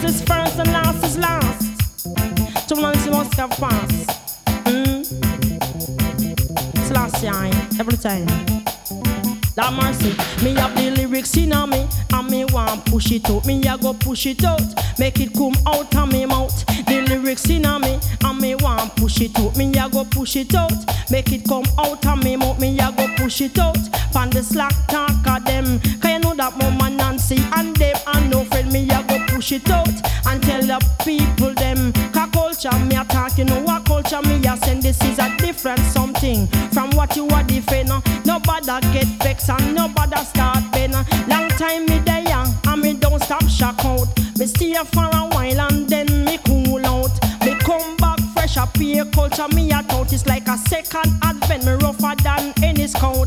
is first and last is last. Two months you must have passed. It's last year, every time. That mercy, me have the lyrics in on me, and me want push it out. Me a go push it out, make it come out of me mouth. The lyrics in on me, and me want push it out. Me a go push it out, make it come out of me mouth. Me a go push it out, pan the slack talk of them. Cause you know that Mama Nancy and them and no friend. Me a go push it out and tell the people them. Cause culture me a talk, you know what culture me a send. This is a different something from what you are defend. Nobody get vexed and nobody start bend. Long time me there young and me don't stop shock out. Me stay for a while and then me cool out. Me come back fresh up here culture me a thought. It's like a second advent, me rougher than any scout.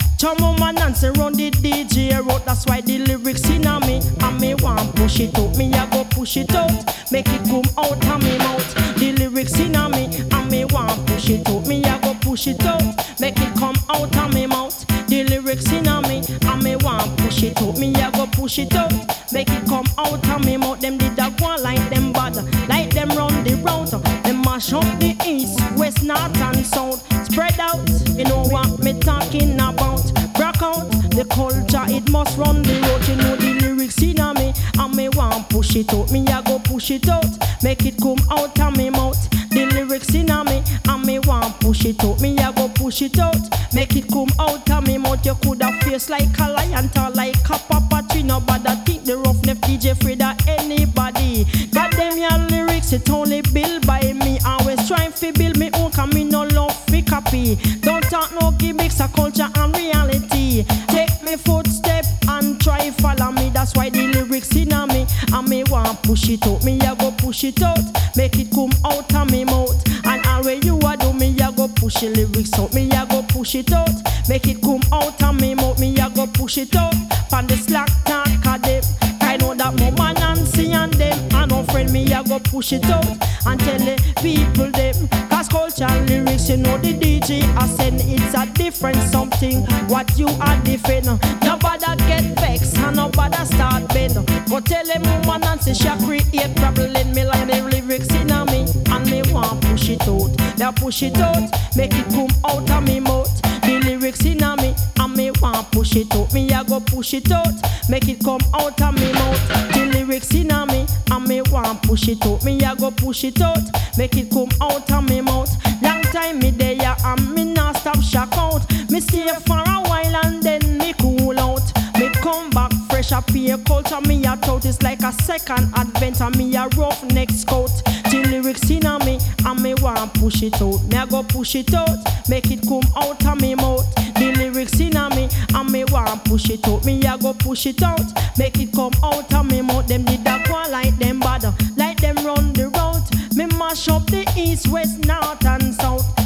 Mama Nancy run the DJ road, that's why the lyrics in on me, and me want push it out. Me a go push it out, make it come out of me mouth. The lyrics in on me, and me want push it out. Me a go push it out, make it come out of me mouth. The lyrics in on me, and me want push it out. Me a go push it out, make it come out of me mouth. Them did a go like them bad, like them run the route. Them mash up the east, west, north and south. Spread out, you know what me talking about. Break out the culture, it must run the road. You know the lyrics in on me, and me want push it out. Me a go push it out, make it come out of me mouth. The lyrics in on me, and me want push it out. Me a go push it out, make it come out of me mouth. You coulda face like a lion, tall like a papa tree. Nobody think the roughneck DJ afraid of anybody. God damn your lyrics, it only built by me. Always trying to build me own, cause me no love fi copy. Don't talk no gimmicks, a culture and reality. Take me footstep and try follow me. That's why the lyrics in on me, and me want push it out. Me a go push it out, make it come out of me mouth. And all way you a do, me a go push the lyrics out. Me a go push it out, make it come out of me mouth. Me a go push it out, pan the slack talk of them. I know that Mama Nancy and them, and no friend. Me a go push it out and tell the people them. Cause culture lyrics, you know the DJ I send, it's a different something. What you are defend, nobody get vexed and nobody start bend. Go tell them Mama Nancy she create problem in me like the lyrics in on me, and me want push it out. They push it out, make it come out of me mouth. The lyrics in on me, and me want push it out. Me a go push it out, make it come out of me mouth. The lyrics in on me, and me want push it out. Me a go push it out, make it come out of me mouth. Long time me there and me not stop shock out. Me stay for a while and then me cool out. Me come back fresh up here culture me a thought. It's like a second advent and me a rough next scout. The lyrics in on me, and me want push it out. Me a go push it out, make it come out of me mouth. The lyrics in on me, and me want push it out. Me a go push it out, make it come out of me mouth. Them did a go like them bad, like them run the route. Me mash up the east, west, north and south.